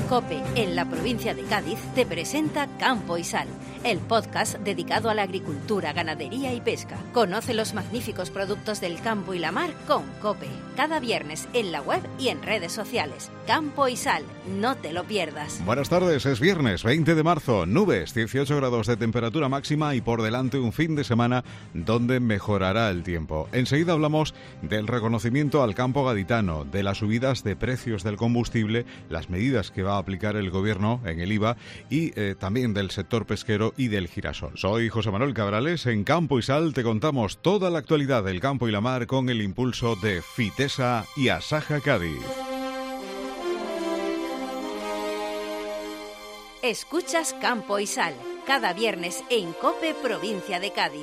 COPE, en la provincia de Cádiz, te presenta Campo y Sal, el podcast dedicado a la agricultura, ganadería y pesca. Conoce los magníficos productos del campo y la mar con COPE. Cada viernes en la web y en redes sociales. Campo y Sal, no te lo pierdas. Buenas tardes, es viernes 20 de marzo, nubes, 18 grados de temperatura máxima y por delante un fin de semana donde mejorará el tiempo. Enseguida hablamos del reconocimiento al campo gaditano, de las subidas de precios del combustible, las medidas que va a aplicar el gobierno en el IVA y también del sector pesquero y del girasol. Soy José Manuel Cabrales, en Campo y Sal te contamos toda la actualidad del campo y la mar con el impulso de Fitesa y Asaja Cádiz. Escuchas Campo y Sal, cada viernes en COPE, provincia de Cádiz.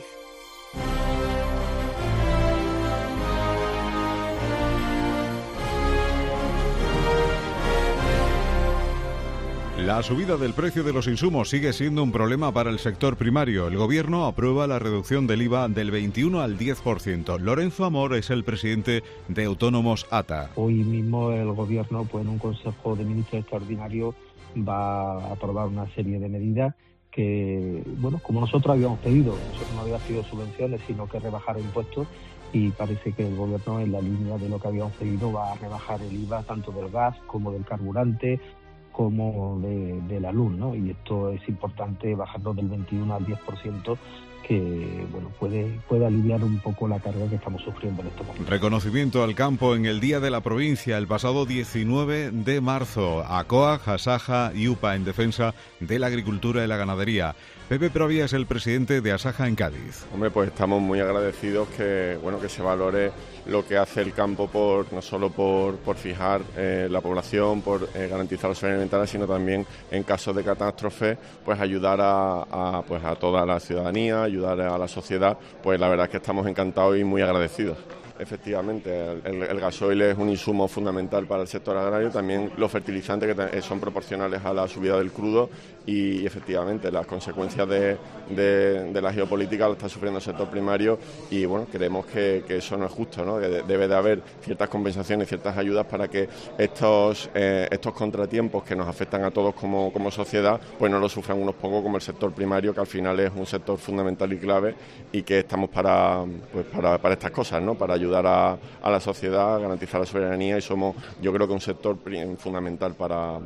La subida del precio de los insumos sigue siendo un problema para el sector primario. El gobierno aprueba la reducción del IVA del 21 al 10%. Lorenzo Amor es el presidente de Autónomos ATA. Hoy mismo el gobierno, en un consejo de ministros extraordinario, va a aprobar una serie de medidas que, como nosotros habíamos pedido, nosotros no había sido subvenciones, sino que rebajar impuestos, y parece que el gobierno, en la línea de lo que habíamos pedido, va a rebajar el IVA tanto del gas como del carburante, como de la luz, ¿no? Y esto es importante, bajarlo del 21 al 10%, que puede aliviar un poco la carga que estamos sufriendo en estos momentos. Reconocimiento al campo en el Día de la Provincia, el pasado 19 de marzo. ACOAG, Asaja y UPA en defensa de la agricultura y la ganadería. Pepe Provia es el presidente de Asaja en Cádiz. Hombre, pues estamos muy agradecidos que se valore lo que hace el campo no solo por fijar la población, por garantizar la soberanía alimentaria, sino también en casos de catástrofe, ayudar a toda la ciudadanía, ayudar a la sociedad. Pues la verdad es que estamos encantados y muy agradecidos. Efectivamente, el gasoil es un insumo fundamental para el sector agrario, también los fertilizantes que son proporcionales a la subida del crudo, y efectivamente las consecuencias de la geopolítica lo está sufriendo el sector primario, y creemos que eso no es justo, ¿no? Que debe de haber ciertas compensaciones, ciertas ayudas para que estos contratiempos que nos afectan a todos como sociedad, no lo sufran unos pocos como el sector primario, que al final es un sector fundamental y clave, y que estamos para estas cosas, ¿no? Para ayudar a la sociedad, a garantizar la soberanía, y somos, yo creo que un sector fundamental para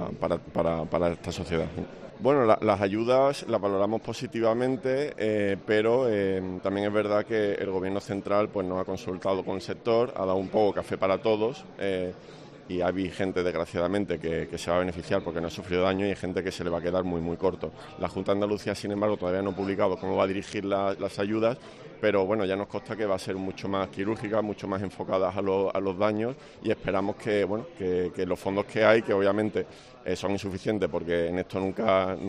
esta sociedad. Las ayudas las valoramos positivamente, pero también es verdad que el Gobierno central no ha consultado con el sector, ha dado un poco café para todos, y hay gente, desgraciadamente, que se va a beneficiar porque no ha sufrido daño, y hay gente que se le va a quedar muy, muy corto. La Junta de Andalucía, sin embargo, todavía no ha publicado cómo va a dirigir las ayudas, pero ya nos consta que va a ser mucho más quirúrgica, mucho más enfocadas a los daños, y esperamos que los fondos que hay, que obviamente son insuficientes, porque en esto nunca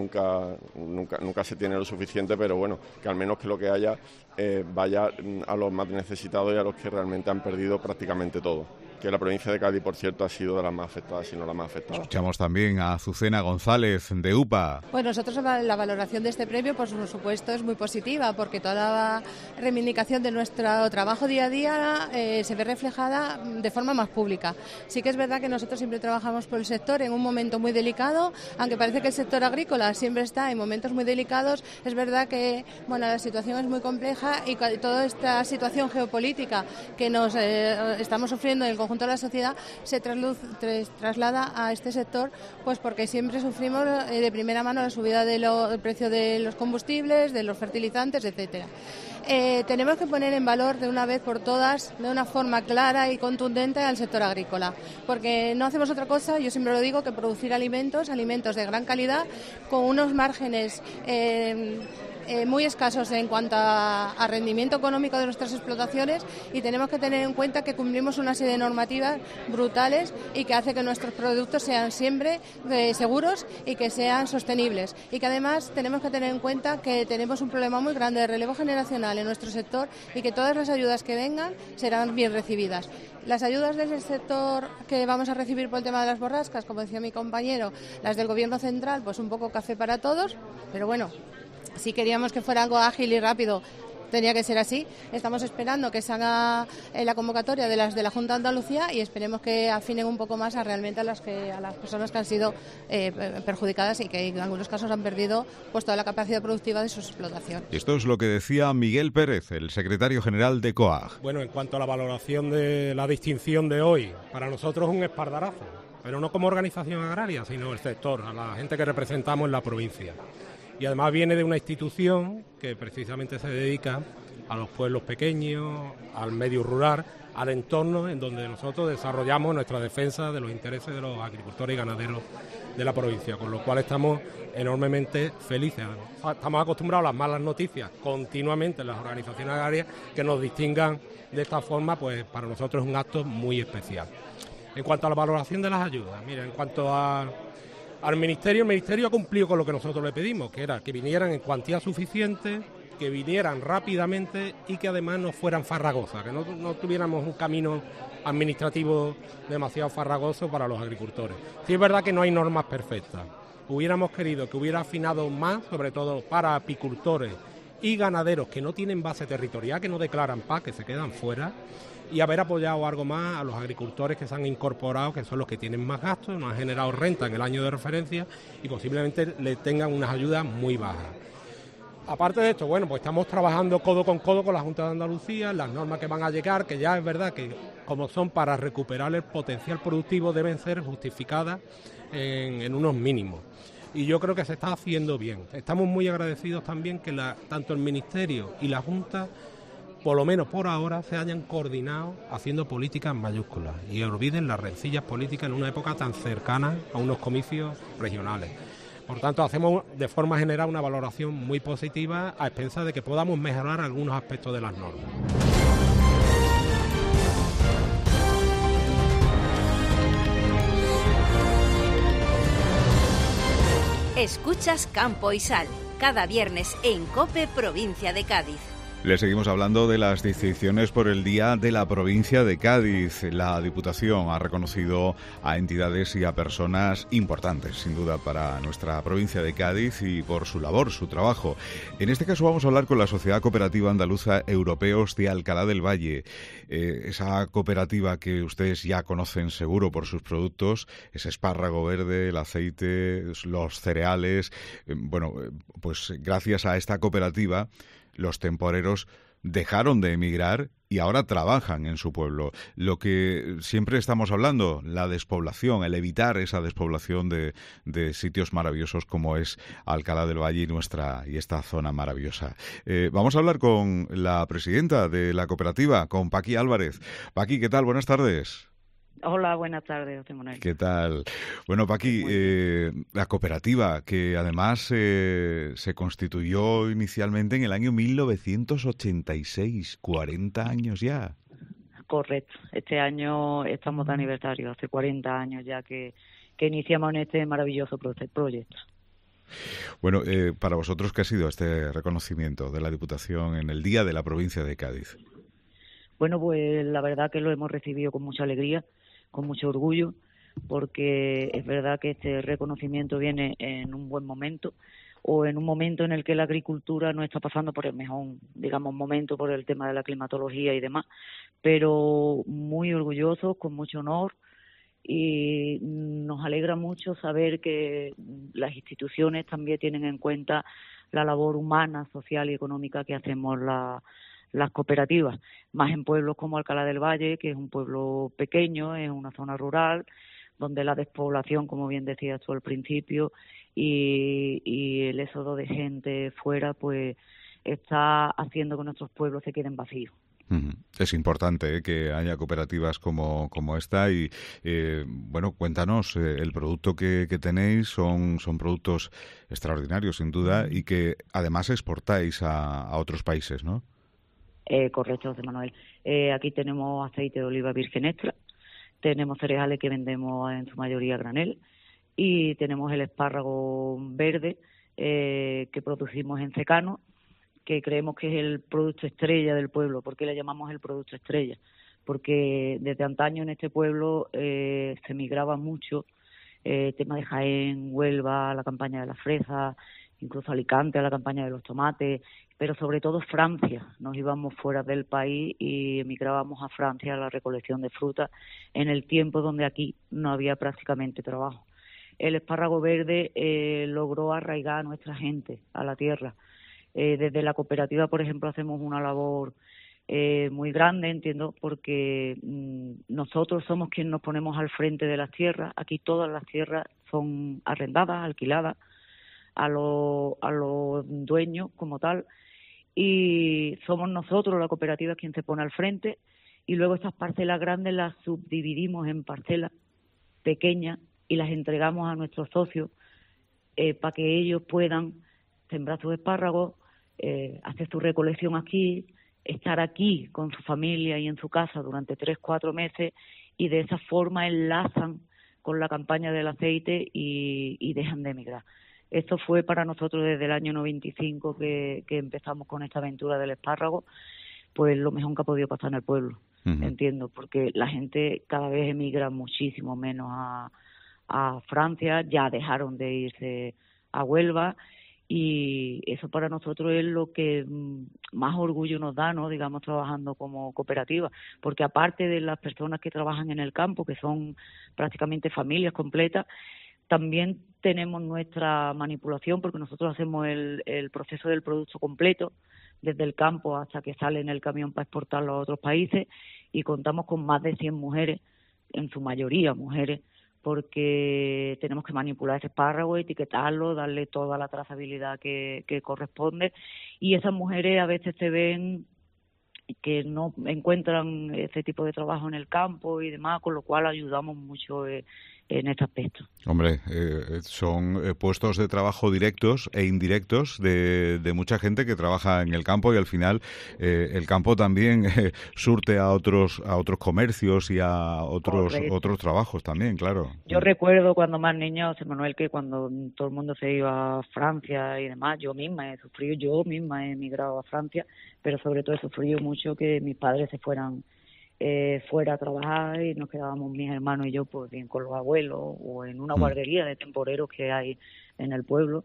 se tiene lo suficiente, pero que al menos que lo que haya vaya a los más necesitados y a los que realmente han perdido prácticamente todo. Que la provincia de Cádiz, por cierto, ha sido de las más afectadas, si no la más afectada. Escuchamos también a Azucena González, de UPA. Nosotros la valoración de este premio, por supuesto, es muy positiva, porque toda la reivindicación de nuestro trabajo día a día se ve reflejada de forma más pública. Sí que es verdad que nosotros siempre trabajamos por el sector en un momento muy delicado, aunque parece que el sector agrícola siempre está en momentos muy delicados. Es verdad que la situación es muy compleja, y toda esta situación geopolítica que nos estamos sufriendo en el conjunto de la sociedad se traslada a este sector, porque siempre sufrimos de primera mano la subida del precio de los combustibles, de los fertilizantes, etcétera. Tenemos que poner en valor de una vez por todas, de una forma clara y contundente, al sector agrícola, porque no hacemos otra cosa, yo siempre lo digo, que producir alimentos de gran calidad, con unos márgenes muy escasos en cuanto a rendimiento económico de nuestras explotaciones, y tenemos que tener en cuenta que cumplimos una serie de normativas brutales y que hace que nuestros productos sean siempre seguros y que sean sostenibles, y que además tenemos que tener en cuenta que tenemos un problema muy grande de relevo generacional en nuestro sector, y que todas las ayudas que vengan serán bien recibidas. Las ayudas del sector que vamos a recibir por el tema de las borrascas, como decía mi compañero, las del Gobierno central, un poco café para todos, pero sí queríamos que fuera algo ágil y rápido. tenía que ser así. Estamos esperando que se haga la convocatoria de las de la Junta de Andalucía y esperemos que afinen un poco más realmente a las personas que han sido perjudicadas y que en algunos casos han perdido pues toda la capacidad productiva de su explotación. Esto es lo que decía Miguel Pérez, el secretario general de COAG. Bueno, en cuanto a la valoración de la distinción de hoy, para nosotros es un espaldarazo, pero no como organización agraria, sino el sector, a la gente que representamos en la provincia. Y además viene de una institución que precisamente se dedica a los pueblos pequeños, al medio rural, al entorno en donde nosotros desarrollamos nuestra defensa de los intereses de los agricultores y ganaderos de la provincia, con lo cual estamos enormemente felices. Estamos acostumbrados a las malas noticias continuamente en las organizaciones agrarias, que nos distingan de esta forma, pues para nosotros es un acto muy especial. En cuanto a la valoración de las ayudas, mira, en cuanto al Ministerio, el Ministerio ha cumplido con lo que nosotros le pedimos, que era que vinieran en cuantía suficiente, que vinieran rápidamente y que además no fueran farragosas, que no tuviéramos un camino administrativo demasiado farragoso para los agricultores. Sí es verdad que no hay normas perfectas. Hubiéramos querido que hubiera afinado más, sobre todo para apicultores y ganaderos que no tienen base territorial, que no declaran PAC, que se quedan fuera, y haber apoyado algo más a los agricultores que se han incorporado, que son los que tienen más gastos, no han generado renta en el año de referencia y posiblemente le tengan unas ayudas muy bajas. Aparte de esto, bueno, pues estamos trabajando codo con la Junta de Andalucía, las normas que van a llegar, que ya es verdad que como son para recuperar el potencial productivo deben ser justificadas en unos mínimos. Y yo creo que se está haciendo bien. Estamos muy agradecidos también que tanto el Ministerio y la Junta, por lo menos por ahora, se hayan coordinado haciendo políticas mayúsculas y olviden las rencillas políticas en una época tan cercana a unos comicios regionales. Por tanto, hacemos de forma general una valoración muy positiva a expensas de que podamos mejorar algunos aspectos de las normas. Escuchas Campo y Sal, cada viernes en COPE, provincia de Cádiz. Le seguimos hablando de las distinciones por el Día de la Provincia de Cádiz. La Diputación ha reconocido a entidades y a personas importantes, sin duda, para nuestra provincia de Cádiz y por su labor, su trabajo. En este caso vamos a hablar con la Sociedad Cooperativa Andaluza Europeos de Alcalá del Valle. Esa cooperativa que ustedes ya conocen seguro por sus productos, ese espárrago verde, el aceite, los cereales. Pues gracias a esta cooperativa los temporeros dejaron de emigrar y ahora trabajan en su pueblo. Lo que siempre estamos hablando, la despoblación, el evitar esa despoblación de sitios maravillosos como es Alcalá del Valle y esta zona maravillosa. Vamos a hablar con la presidenta de la cooperativa, con Paqui Álvarez. Paqui, ¿qué tal? Buenas tardes. Hola, buenas tardes, José Manuel. ¿Qué tal? Bueno, Paqui, la cooperativa que además se constituyó inicialmente en el año 1986, 40 años ya. Correcto, este año estamos de aniversario, hace 40 años ya que iniciamos en este maravilloso proyecto. Bueno, para vosotros, ¿qué ha sido este reconocimiento de la Diputación en el Día de la Provincia de Cádiz? Bueno, pues la verdad que lo hemos recibido con mucha alegría, con mucho orgullo, porque es verdad que este reconocimiento viene en un buen momento o en un momento en el que la agricultura no está pasando por el mejor, digamos, momento por el tema de la climatología y demás, pero muy orgullosos, con mucho honor, y nos alegra mucho saber que las instituciones también tienen en cuenta la labor humana, social y económica que hacemos las cooperativas, más en pueblos como Alcalá del Valle, que es un pueblo pequeño, es una zona rural, donde la despoblación, como bien decías tú al principio, y el éxodo de gente fuera, pues está haciendo que nuestros pueblos se queden vacíos. Es importante que haya cooperativas como esta y, cuéntanos, el producto que tenéis son productos extraordinarios, sin duda, y que además exportáis a otros países, ¿no? Correcto, José Manuel. Aquí tenemos aceite de oliva virgen extra, tenemos cereales que vendemos en su mayoría a granel y tenemos el espárrago verde que producimos en secano, que creemos que es el producto estrella del pueblo. ¿Por qué le llamamos el producto estrella? Porque desde antaño en este pueblo se migraba mucho, tema de Jaén, Huelva, la campaña de las fresas, incluso Alicante a la campaña de los tomates, pero sobre todo Francia. Nos íbamos fuera del país y emigrábamos a Francia a la recolección de fruta en el tiempo donde aquí no había prácticamente trabajo. El espárrago verde logró arraigar a nuestra gente, a la tierra. Desde la cooperativa, por ejemplo, hacemos una labor muy grande, entiendo, porque nosotros somos quienes nos ponemos al frente de las tierras. Aquí todas las tierras son arrendadas, alquiladas a los dueños como tal, y somos nosotros, la cooperativa, quien se pone al frente, y luego estas parcelas grandes las subdividimos en parcelas pequeñas y las entregamos a nuestros socios para que ellos puedan sembrar sus espárragos, hacer su recolección aquí, estar aquí con su familia y en su casa durante 3-4 meses, y de esa forma enlazan con la campaña del aceite y dejan de emigrar. Esto fue para nosotros desde el año 95 que empezamos con esta aventura del espárrago, pues lo mejor que ha podido pasar en el pueblo, entiendo, porque la gente cada vez emigra muchísimo menos a Francia, ya dejaron de irse a Huelva, y eso para nosotros es lo que más orgullo nos da, ¿no? Digamos, trabajando como cooperativa, porque aparte de las personas que trabajan en el campo, que son prácticamente familias completas, también tenemos nuestra manipulación, porque nosotros hacemos el proceso del producto completo, desde el campo hasta que sale en el camión para exportarlo a otros países, y contamos con más de 100 mujeres, en su mayoría mujeres, porque tenemos que manipular ese espárrago, etiquetarlo, darle toda la trazabilidad que corresponde, y esas mujeres a veces se ven que no encuentran ese tipo de trabajo en el campo y demás, con lo cual ayudamos mucho en este aspecto. Hombre, son puestos de trabajo directos e indirectos de mucha gente que trabaja en el campo, y al final el campo también surte a otros comercios y a otros trabajos también, claro. Yo recuerdo cuando más niña, José Manuel, que cuando todo el mundo se iba a Francia y demás, yo misma he emigrado a Francia, pero sobre todo he sufrido mucho que mis padres se fueran fuera a trabajar, y nos quedábamos mis hermanos y yo pues bien con los abuelos o en una guardería de temporeros que hay en el pueblo,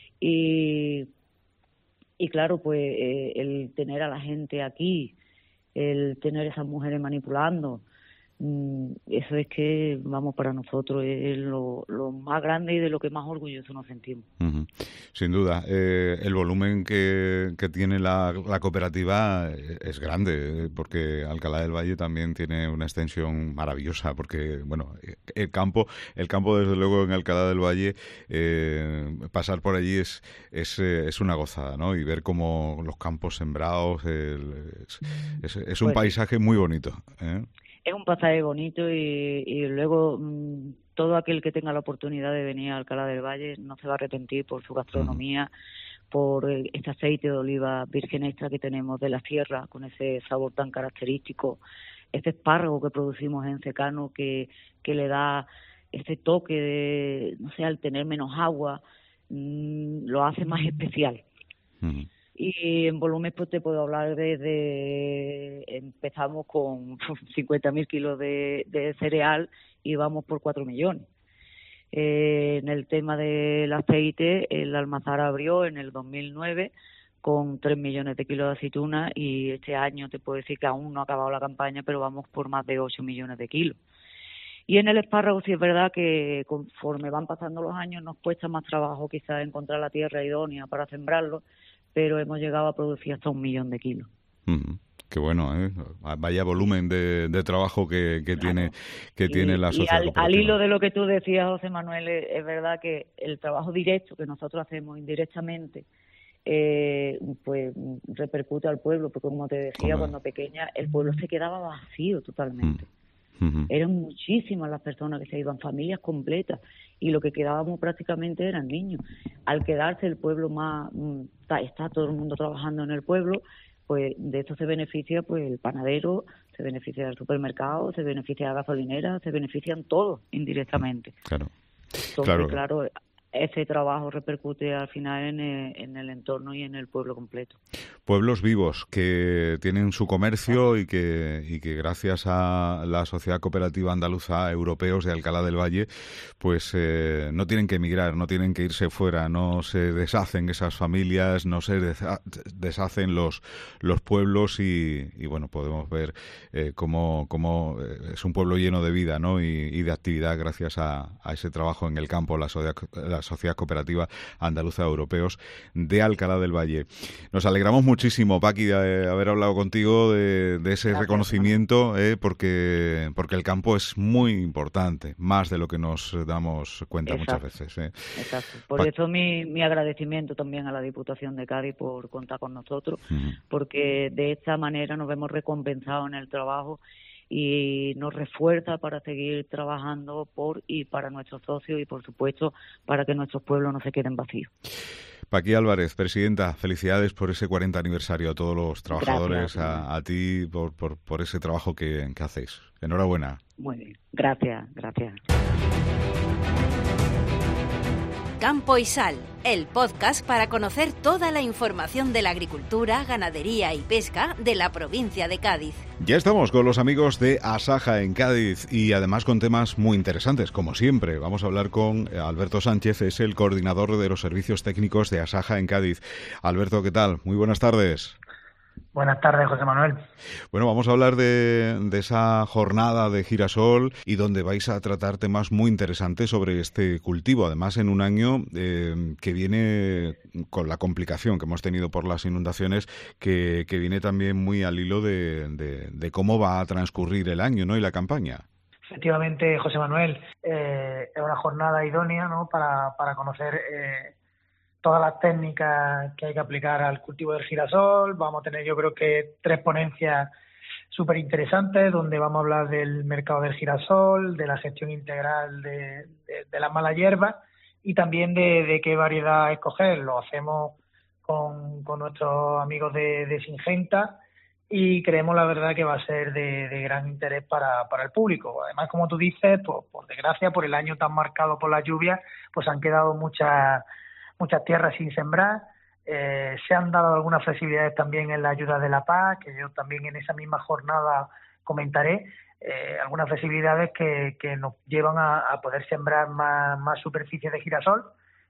y claro, pues el tener a la gente aquí, el tener esas mujeres manipulando, eso es que, vamos, para nosotros es lo más grande y de lo que más orgulloso nos sentimos. Sin duda, el volumen que tiene la cooperativa es grande, porque Alcalá del Valle también tiene una extensión maravillosa, porque, bueno, el campo desde luego en Alcalá del Valle, pasar por allí es una gozada, ¿no? Y ver cómo los campos sembrados, es un paisaje muy bonito, ¿eh? Es un pasaje bonito, y luego todo aquel que tenga la oportunidad de venir a Alcalá del Valle no se va a arrepentir por su gastronomía, por este aceite de oliva virgen extra que tenemos de la sierra, con ese sabor tan característico, este espárrago que producimos en secano que le da ese toque de, no sé, al tener menos agua, lo hace más especial. Y en volumen pues te puedo hablar empezamos con 50.000 kilos de cereal y vamos por 4 millones. En el tema del aceite, el Almazara abrió en el 2009 con 3 millones de kilos de aceituna, y este año te puedo decir que aún no ha acabado la campaña, pero vamos por más de 8 millones de kilos. Y en el espárrago sí es verdad que conforme van pasando los años nos cuesta más trabajo quizás encontrar la tierra idónea para sembrarlo, pero hemos llegado a producir hasta 1 millón de kilos. Qué bueno, ¿eh? Vaya volumen de trabajo que tiene la sociedad cooperativa. Al hilo de lo que tú decías, José Manuel, es verdad que el trabajo directo que nosotros hacemos indirectamente pues repercute al pueblo, porque como te decía, cuando pequeña el pueblo se quedaba vacío totalmente. Eran muchísimas las personas que se iban, familias completas, y lo que quedábamos prácticamente eran niños. Al quedarse el pueblo más, está todo el mundo trabajando en el pueblo, pues de esto se beneficia pues el panadero, se beneficia el supermercado, se beneficia la gasolinera, se benefician todos indirectamente. Claro. Entonces, claro, ese trabajo repercute al final en el entorno y en el pueblo completo. Pueblos vivos que tienen su comercio y que gracias a la Sociedad Cooperativa Andaluza Europeos de Alcalá del Valle, pues no tienen que emigrar, no tienen que irse fuera, no se deshacen esas familias, no se deshacen los pueblos y bueno, podemos ver cómo es un pueblo lleno de vida, ¿no? y de actividad gracias a ese trabajo en el campo, la Sociedad Cooperativa Andaluza Europeos de Alcalá del Valle. Nos alegramos muchísimo, Paqui, de haber hablado contigo de ese reconocimiento, porque el campo es muy importante, más de lo que nos damos cuenta muchas veces. Exacto. Por eso mi agradecimiento también a la Diputación de Cádiz por contar con nosotros, porque de esta manera nos vemos recompensados en el trabajo y nos refuerza para seguir trabajando por y para nuestros socios y, por supuesto, para que nuestros pueblos no se queden vacíos. Paqui Álvarez, presidenta, felicidades por ese 40 aniversario a todos los trabajadores, a ti por ese trabajo que hacéis. Enhorabuena. Muy bien, gracias. Campo y Sal, el podcast para conocer toda la información de la agricultura, ganadería y pesca de la provincia de Cádiz. Ya estamos con los amigos de Asaja en Cádiz y además con temas muy interesantes, como siempre. Vamos a hablar con Alberto Sánchez, es el coordinador de los servicios técnicos de Asaja en Cádiz. Alberto, ¿qué tal? Muy buenas tardes. Buenas tardes, José Manuel. Bueno, vamos a hablar de esa jornada de girasol y donde vais a tratar temas muy interesantes sobre este cultivo. Además, en un año que viene con la complicación que hemos tenido por las inundaciones, que viene también muy al hilo de cómo va a transcurrir el año, ¿no? Y la campaña. Efectivamente, José Manuel, es una jornada idónea, ¿no? para conocer todas las técnicas que hay que aplicar al cultivo del girasol. Vamos a tener, yo creo que 3 ponencias súper interesantes, donde vamos a hablar del mercado del girasol, de la gestión integral de las malas hierbas y también de qué variedad escoger. Lo hacemos con nuestros amigos de Singenta y creemos, la verdad, que va a ser de gran interés para el público. Además, como tú dices, por desgracia, por el año tan marcado por las lluvias, pues han quedado muchas tierras sin sembrar. Se han dado algunas flexibilidades también en la ayuda de la PAC, que yo también en esa misma jornada comentaré, algunas flexibilidades que nos llevan a poder sembrar más superficie de girasol.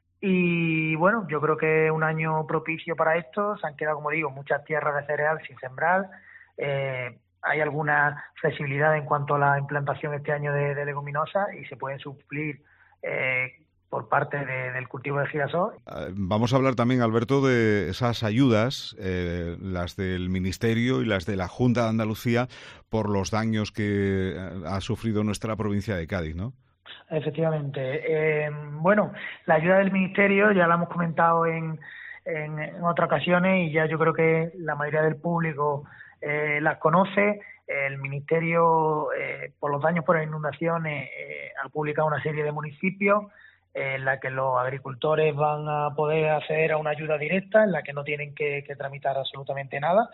Y bueno, yo creo que es un año propicio para esto. Se han quedado, como digo, muchas tierras de cereal sin sembrar. Hay alguna flexibilidad en cuanto a la implantación este año de leguminosas y se pueden suplir por parte del cultivo de girasol. Vamos a hablar también, Alberto, de esas ayudas, las del Ministerio y las de la Junta de Andalucía, por los daños que ha sufrido nuestra provincia de Cádiz, ¿no? Efectivamente. Bueno, la ayuda del Ministerio ya la hemos comentado en otras ocasiones y ya yo creo que la mayoría del público las conoce. El Ministerio, por los daños por las inundaciones, ha publicado una serie de municipios en la que los agricultores van a poder acceder a una ayuda directa, en la que no tienen que tramitar absolutamente nada,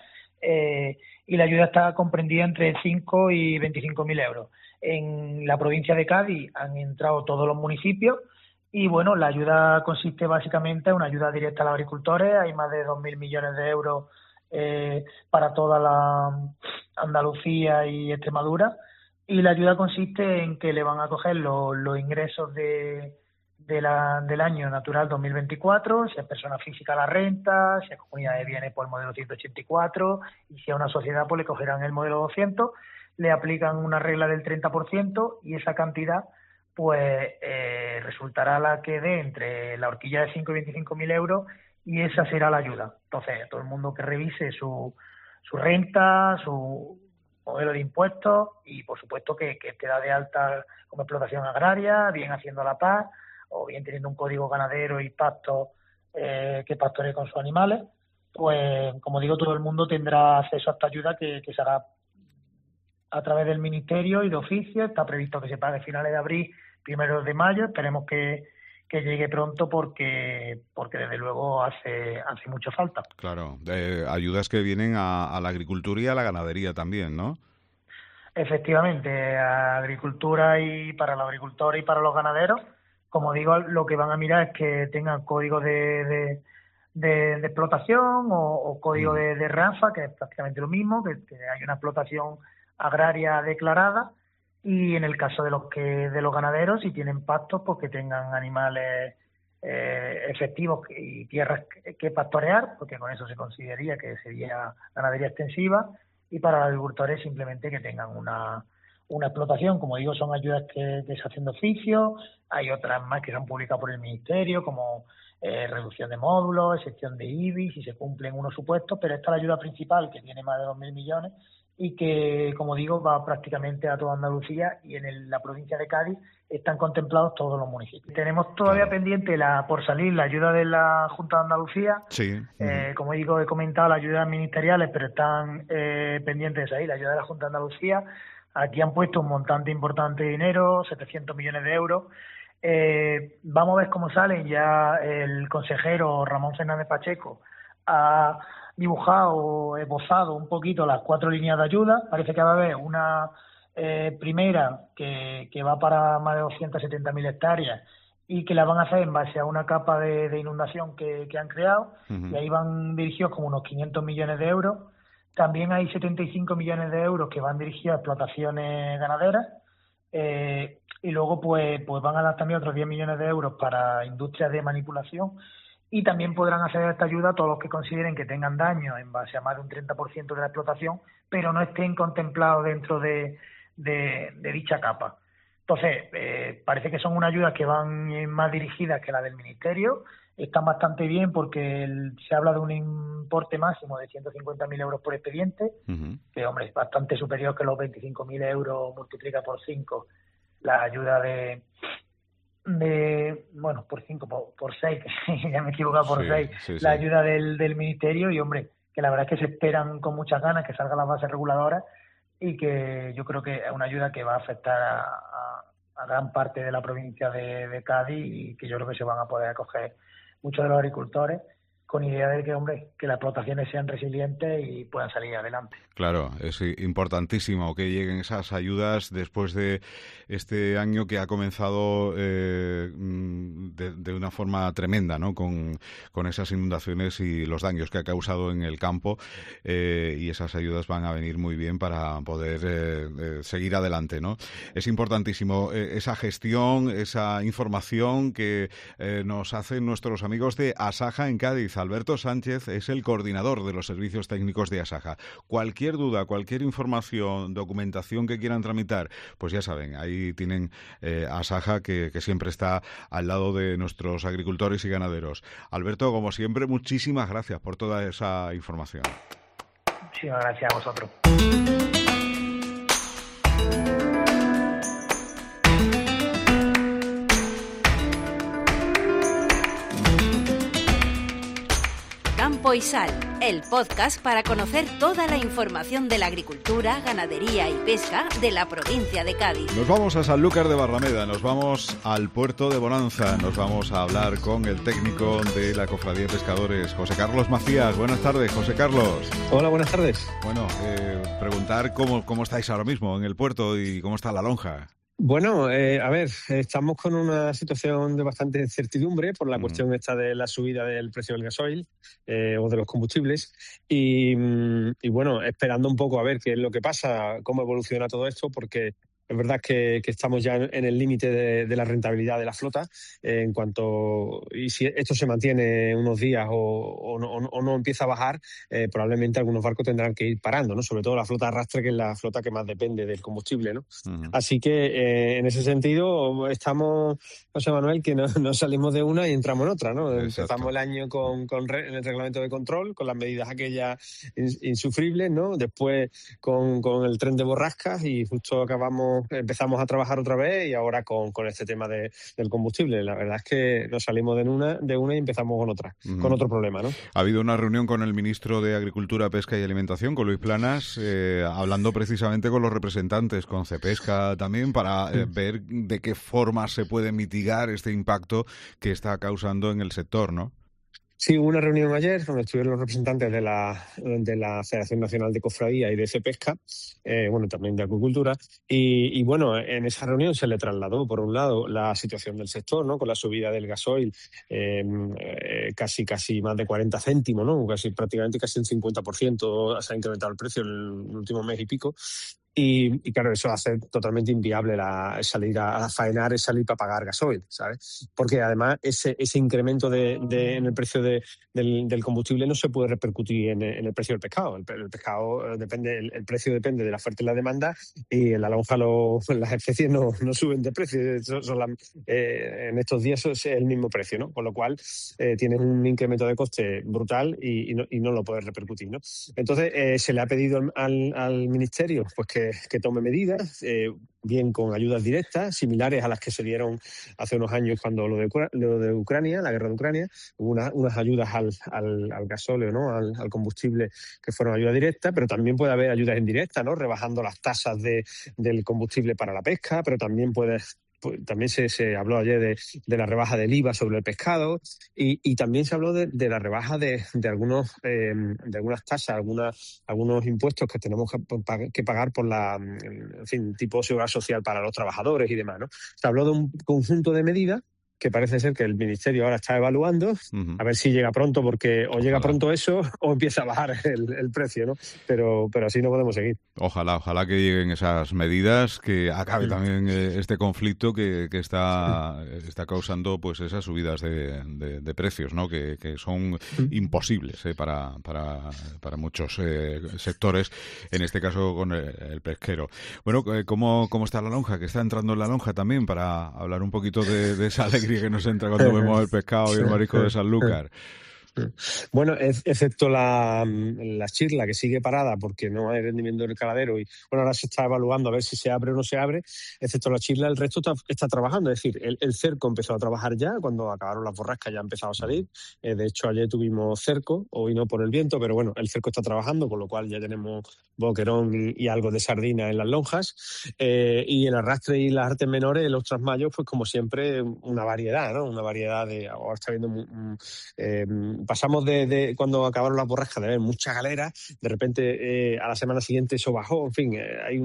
y la ayuda está comprendida entre 5 y 25.000 euros. En la provincia de Cádiz han entrado todos los municipios y, bueno, la ayuda consiste básicamente en una ayuda directa a los agricultores. Hay más de 2.000 millones de euros para toda la Andalucía y Extremadura, y la ayuda consiste en que le van a coger los ingresos del año natural 2024, si es persona física la renta, si es comunidad de bienes por el modelo 184 y si es una sociedad pues le cogerán el modelo 200, le aplican una regla del 30% y esa cantidad pues resultará la que dé entre la horquilla de 5 y 25.000 euros y esa será la ayuda. Entonces, todo el mundo que revise su renta, su modelo de impuestos y, por supuesto, que esté de alta como explotación agraria, bien haciendo la paz o bien teniendo un código ganadero y pacto que pastoree con sus animales, pues, como digo, todo el mundo tendrá acceso a esta ayuda que se hará a través del Ministerio y de oficio. Está previsto que se pague a finales de abril, primeros de mayo. Esperemos que llegue pronto porque desde luego hace mucha falta. Claro, ayudas que vienen a la agricultura y a la ganadería también, ¿no? Efectivamente, a agricultura y para los agricultores y para los ganaderos. Como digo, lo que van a mirar es que tengan código de de explotación o código de RAFA, que es prácticamente lo mismo, que hay una explotación agraria declarada, y en el caso de los ganaderos, si tienen pastos, pues que tengan animales efectivos y tierras que pastorear, porque con eso se consideraría que sería ganadería extensiva, y para los agricultores simplemente que tengan una explotación. Como digo, son ayudas que se hacen de oficio. Hay otras más que se han publicado por el Ministerio, como reducción de módulos, excepción de IBI, si se cumplen unos supuestos, pero esta es la ayuda principal, que tiene más de 2.000 millones y que, como digo, va prácticamente a toda Andalucía, y en la provincia de Cádiz están contemplados todos los municipios. Tenemos todavía pendiente por salir la ayuda de la Junta de Andalucía. Sí. Como digo, he comentado las ayudas ministeriales, pero están pendientes de salir la ayuda de la Junta de Andalucía. Aquí han puesto un montante importante de dinero, 700 millones de euros. Vamos a ver cómo salen. Ya el consejero Ramón Fernández Pacheco ha dibujado, esbozado un poquito las 4 líneas de ayuda. Parece que va a haber una primera que va para más de 270.000 hectáreas y que la van a hacer en base a una capa de inundación que han creado, y ahí van dirigidos como unos 500 millones de euros. También hay 75 millones de euros que van dirigidos a explotaciones ganaderas, y luego pues van a dar también otros 10 millones de euros para industrias de manipulación, y también podrán acceder a esta ayuda a todos los que consideren que tengan daño en base a más de un 30% de la explotación, pero no estén contemplados dentro de dicha capa. Entonces, parece que son unas ayudas que van más dirigidas que la del Ministerio. Están bastante bien porque se habla de un importe máximo de 150.000 euros por expediente, que, hombre, es bastante superior que los 25.000 euros multiplica por 5 la ayuda por 5, por 6, ya me he equivocado, por 6, la ayuda del Ministerio, y, hombre, que la verdad es que se esperan con muchas ganas que salgan las bases reguladoras, y que yo creo que es una ayuda que va a afectar a gran parte de la provincia de Cádiz, y que yo creo que se van a poder acoger muchos de los agricultores con idea de que, hombre, que las explotaciones sean resilientes y puedan salir adelante. Claro, es importantísimo que lleguen esas ayudas después de este año que ha comenzado de una forma tremenda, ¿no? Con esas inundaciones y los daños que ha causado en el campo, y esas ayudas van a venir muy bien para poder seguir adelante, ¿no? Es importantísimo esa gestión, esa información que nos hacen nuestros amigos de Asaja en Cádiz. Alberto Sánchez es el coordinador de los servicios técnicos de Asaja. Cualquier duda, cualquier información, documentación que quieran tramitar, pues ya saben, ahí tienen Asaja, que siempre está al lado de nuestros agricultores y ganaderos. Alberto, como siempre, muchísimas gracias por toda esa información. Muchísimas gracias a vosotros. Campo y Sal, el podcast para conocer toda la información de la agricultura, ganadería y pesca de la provincia de Cádiz. Nos vamos a Sanlúcar de Barrameda, nos vamos al puerto de Bonanza, nos vamos a hablar con el técnico de la Cofradía de Pescadores, José Carlos Macías. Buenas tardes, José Carlos. Hola, buenas tardes. Bueno, preguntar cómo estáis ahora mismo en el puerto y cómo está la lonja. Bueno, a ver, estamos con una situación de bastante incertidumbre por la cuestión esta de la subida del precio del gasoil o de los combustibles, y bueno, esperando un poco a ver qué es lo que pasa, cómo evoluciona todo esto, porque es verdad que estamos ya en el límite de la rentabilidad de la flota, y si esto se mantiene unos días o no empieza a bajar, probablemente algunos barcos tendrán que ir parando, ¿no? Sobre todo la flota arrastre, que es la flota que más depende del combustible, ¿no? Así que en ese sentido estamos, José Manuel, que no salimos de una y entramos en otra, ¿no? Exacto. Empezamos el año con el reglamento de control, con las medidas aquellas insufribles, ¿no? Después con el tren de borrascas, y justo empezamos a trabajar otra vez, y ahora con este tema del combustible. La verdad es que nos salimos de una y empezamos con otra, con otro problema, ¿no? Ha habido una reunión con el ministro de Agricultura, Pesca y Alimentación, con Luis Planas, hablando precisamente con los representantes, con Cepesca también, para ver de qué forma se puede mitigar este impacto que está causando en el sector, ¿no? Sí, hubo una reunión ayer donde estuvieron los representantes de la Federación Nacional de Cofradía y de Cepesca, también de acuicultura, y bueno, en esa reunión se le trasladó, por un lado, la situación del sector, ¿no? Con la subida del gasoil, casi más de 40 céntimos, ¿no? Prácticamente casi un 50% se ha incrementado el precio en el último mes y pico. Y claro, eso hace totalmente inviable salir a faenar, salir para pagar gasoil, ¿sabes? Porque además ese incremento en el precio del combustible no se puede repercutir en el precio del pescado. El pescado depende, el precio depende de la oferta y la demanda, y en la lonja las especies no suben de precio. En estos días es el mismo precio, ¿no? Con lo cual tienes un incremento de coste brutal y no lo puedes repercutir, ¿no? Entonces se le ha pedido al Ministerio pues que tome medidas, bien con ayudas directas, similares a las que se dieron hace unos años cuando lo de Ucrania, la guerra de Ucrania, hubo unas ayudas al gasóleo, ¿no? Al combustible, que fueron ayudas directas, pero también puede haber ayudas indirectas, ¿no? Rebajando las tasas del combustible para la pesca, pero también se habló ayer de la rebaja del IVA sobre el pescado, y también se habló de la rebaja de algunas tasas, algunos impuestos que tenemos que pagar por tipo seguridad social para los trabajadores y demás, ¿no? Se habló de un conjunto de medidas que parece ser que el Ministerio ahora está evaluando, a ver si llega pronto, porque o llega pronto eso o empieza a bajar el precio, ¿no? Pero así no podemos seguir. Ojalá que lleguen esas medidas, que acabe también este conflicto que está causando pues esas subidas de precios, ¿no? Que son imposibles para muchos sectores, en este caso con el pesquero. Bueno, ¿cómo está la lonja? Que está entrando en la lonja también, para hablar un poquito de esa alegría que nos entra cuando vemos el pescado y el marisco de Sanlúcar. Bueno, excepto la chirla, que sigue parada porque no hay rendimiento del caladero, y bueno, ahora se está evaluando a ver si se abre o no se abre. Excepto la chirla, el resto está trabajando. Es decir, el cerco empezó a trabajar ya, cuando acabaron las borrascas ya ha empezado a salir. De hecho, ayer tuvimos cerco, hoy no por el viento, pero bueno, el cerco está trabajando, con lo cual ya tenemos boquerón y algo de sardina en las lonjas. Y el arrastre y las artes menores, los trasmayos, pues como siempre, una variedad, ¿no? Una variedad ahora está viendo pasamos de cuando acabaron las borrascas de ver mucha galera, de repente a la semana siguiente eso bajó. En fin, hay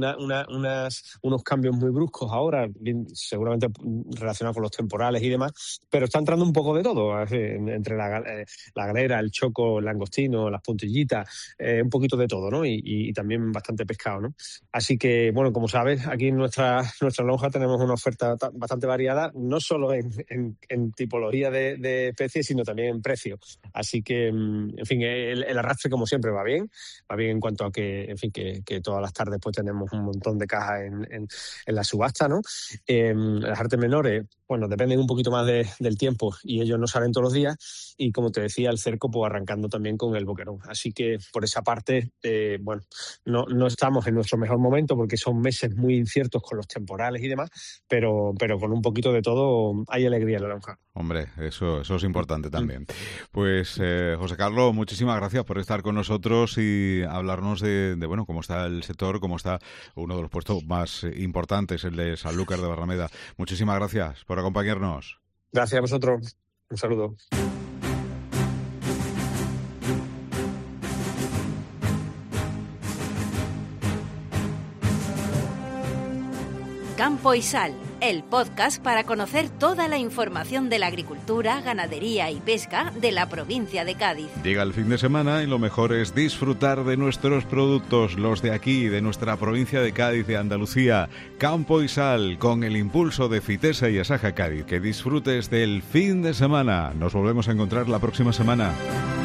unos cambios muy bruscos ahora, bien, seguramente relacionados con los temporales y demás, pero está entrando un poco de todo, entre la galera, el choco, el langostino, las puntillitas, un poquito de todo, ¿no? Y también bastante pescado, ¿no? Así que, bueno, como sabes, aquí en nuestra lonja tenemos una oferta bastante variada, no solo en tipología de especies, sino también en precio. Así que, en fin, el arrastre, como siempre, va bien en cuanto a que, en fin, que todas las tardes pues tenemos un montón de cajas en la subasta, ¿no? Las artes menores, bueno, dependen un poquito más del tiempo, y ellos no salen todos los días, y como te decía, el cerco pues arrancando también con el boquerón. Así que por esa parte, bueno, no estamos en nuestro mejor momento, porque son meses muy inciertos con los temporales y demás, pero con un poquito de todo hay alegría en la lonja. Hombre, eso es importante también. Pues José Carlos, muchísimas gracias por estar con nosotros y hablarnos de bueno, cómo está el sector, cómo está uno de los puestos más importantes, el de Sanlúcar de Barrameda. Muchísimas gracias por acompañarnos. Gracias a vosotros. Un saludo. Campo y Sal, el podcast para conocer toda la información de la agricultura, ganadería y pesca de la provincia de Cádiz. Llega el fin de semana y lo mejor es disfrutar de nuestros productos, los de aquí, de nuestra provincia de Cádiz, de Andalucía. Campo y Sal, con el impulso de Fitesa y Asaja Cádiz. Que disfrutes del fin de semana. Nos volvemos a encontrar la próxima semana.